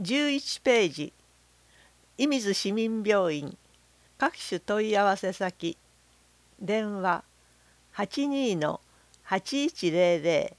11ページ、射水市民病院、各種問い合わせ先、電話82-8100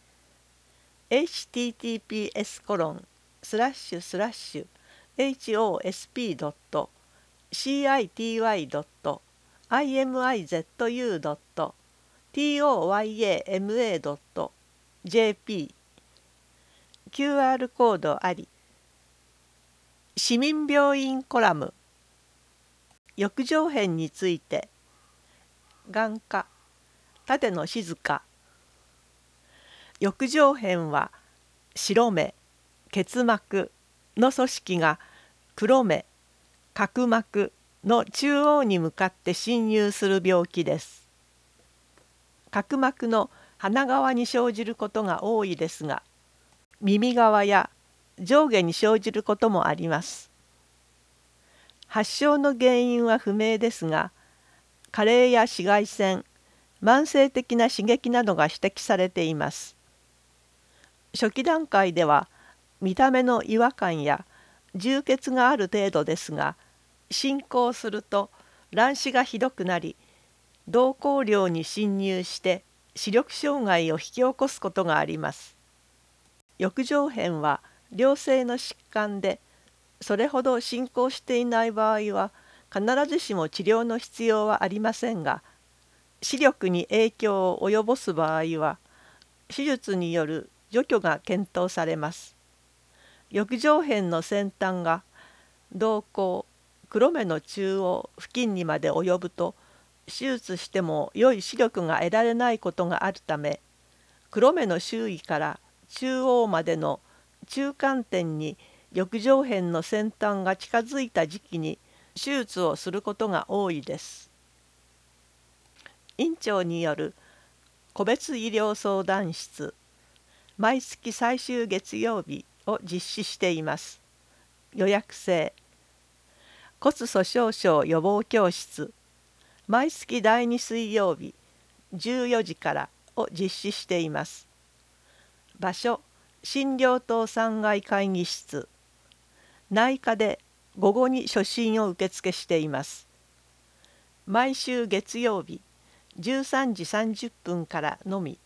https://hosp.city.imizu.toyama.jp QR コードあり。市民病院コラム。翼状片について。眼科舘野静香。翼状片は白目結膜の組織が黒目角膜の中央に向かって侵入する病気です。角膜の鼻側に生じることが多いですが、耳側や上下に生じることもあります。発症の原因は不明ですが、加齢や紫外線、慢性的な刺激などが指摘されています。初期段階では見た目の違和感や充血がある程度ですが、進行すると乱視がひどくなり、瞳孔量に侵入して視力障害を引き起こすことがあります。翼状片は良性の疾患で、それほど進行していない場合は必ずしも治療の必要はありませんが、視力に影響を及ぼす場合は手術による除去が検討されます。翼状片の先端が瞳孔黒目の中央付近にまで及ぶと、手術しても良い視力が得られないことがあるため、黒目の周囲から中央までの中間点に翼状片の先端が近づいた時期に手術をすることが多いです。院長による個別医療相談室、毎月最終月曜日を実施しています。予約制。骨粗しょう症予防教室、毎月第2水曜日14時からを実施しています。場所、診療棟3階会議室。内科で午後に初診を受付しています。毎週月曜日13時30分からのみ。